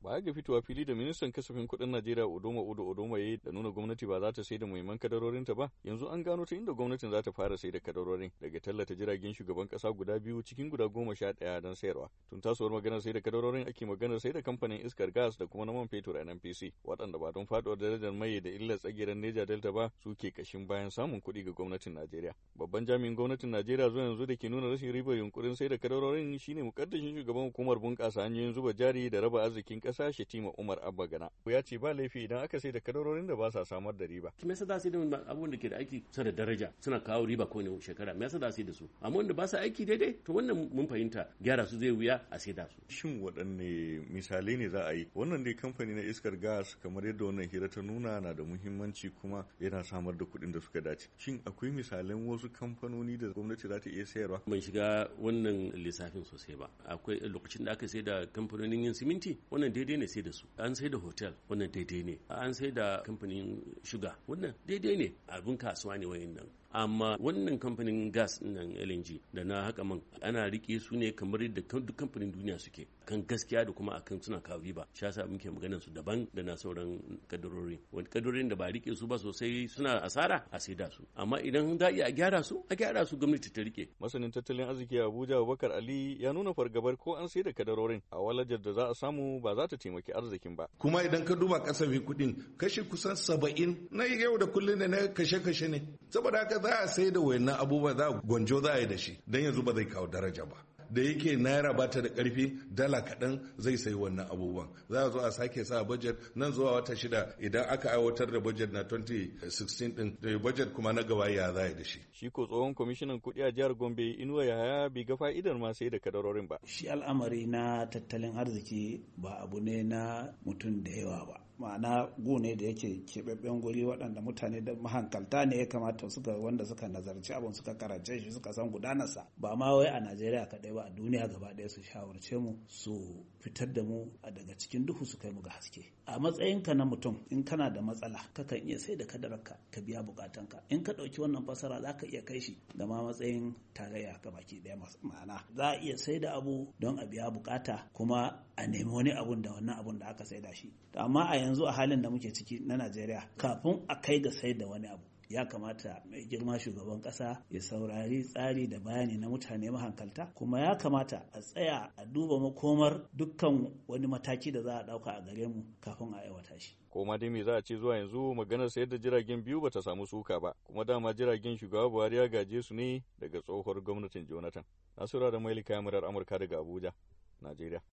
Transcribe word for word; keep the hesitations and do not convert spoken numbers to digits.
Ba ga fitowa fili da ministan kasafin kuɗin Najeriya Udoma Udo Odoma yayi da nuna gwamnati ba za ta sai da muhimman kadarorinta ba, yanzu an gano ta inda gwamnatin za ta fara sai da kadarorin daga tallata jiragen shugaban kasa guda biyu cikin guda goma sha ɗaya don sayarwa. Tun tasowar maganar sai da kadarorin ake maganar sai da kamfanin iskar gas da kuma na man fetur N N P C, waɗanda ba don faɗuwar darajar mai da illar tsagiran Neja Delta ba suke kashin bayan samun kuɗi ga gwamnatin Najeriya. Babban jami'in gwamnatin Najeriya zuwa yanzu da ke nuna rashin ribar yunkurin sai da kadarorin shine mukaddashin shugaban hukumar bunƙasa hanyoyin zuba jari da raba arzikin ƙasa Shetima Umar Abba Gana. Ya ce ba laifi idan aka sai da kadarorin da ba sa samar da riba. Me yasa za su yi da abubuwan da ke da aiki suna da daraja suna kawo riba kowane shekara, me yasa za su yi da su? Amma wanda ba sa aiki daidai to wannan mun fahimta gyara su zai wuya a sai da su. Shin waɗanne misalai ne za a yi? Wannan dai kamfani na iskar gas kamar yadda wannan hira ta nuna na da muhimmanci kuma yana samar da kuɗin da suka dace. Shin akwai misalan wasu kamfanoni da gwamnati za ta iya sayarwa? Ban shiga wannan lissafin sosai ba. Akwai lokacin da aka sai da kamfanonin yin siminti, wannan daidai ne sai da su. An sai da hotel, wannan daidai ne. An sai da kamfanin shuga, wannan daidai ne. Abin kasuwa ne wayannan. Amma wannan kamfanin gas nan L N G da na haka man ana rike su ne kamar yadda duk kamfanin duniya suke kan gaskiya da kuma akan suna kawo riba. Shi yasa muke maganar su daban da na sauran kadarori. Wani kadarorin da ba rike su ba sosai suna asara a saida su. Amma idan za a gyara su a gyara su gwamnati ta rike. Masanin tattalin arziki a Abuja Abubakar Ali ya nuna fargabar ko an saida kadarorin a walajar da za a samu ba za ta taimaki arzikin ba. Kuma idan ka duba kasafin kuɗin kashi kusan saba'in na yau da kullum da na kashe-kashe ne. Saboda haka za a sai da wayannan abubuwa za a gwanjo za a yi da shi don yanzu ba zai kawo daraja ba. Da yake naira ba ta da karfi dala kaɗan zai sayi wannan abubuwan za a zo a sake sa budget nan zuwa wata shida idan aka aiwatar da budget na twenty sixteen din da budget kuma na gaba ya za da shi. Shi ko tsohon kwamishinan kuɗi a jihar Gombe Inuwa Yahaya bai ga fa'idar ma sai da kadarorin ba. Shi al'amari na tattalin arziki ba abu ne na mutum da yawa ba. Ma'ana gu ne da yake keɓaɓɓen guri waɗanda mutane da mahankalta ne ya kamata suka wanda suka nazarci abin suka karance shi suka san gudanarsa ba ma wai a Najeriya kaɗai ba a duniya gaba ɗaya su shawarce mu su fitar da mu daga cikin duhu su kai mu ga haske. A matsayinka na mutum in kana da matsala kakan iya sai da kadararka ka biya bukatanka in ka ɗauki wannan fasara za ka iya kai shi da ma matsayin tarayya ga baki ɗaya ma'ana za a iya sai da abu don a biya bukata kuma a nemi wani abun da wannan abun da aka sai da shi amma a yanzu a halin da muke ciki na Najeriya kafin a kai ga sai da wani abu ya kamata mai girma shugaban kasa ya saurari tsari da bayani na mutane mahankalta kuma ya kamata a tsaya a duba makomar dukkan wani mataki da za a dauka a gare mu kafin a aiwata shi. Koma dai me za a ce zuwa yanzu maganar sayar da jiragen biyu bata samu suka ba kuma dama jiragen shugaba Buhari ya gaje su ne daga tsohuwar gwamnatin Jonathan. Nasura da Maili kamarar Amurka daga Abuja, Najeriya.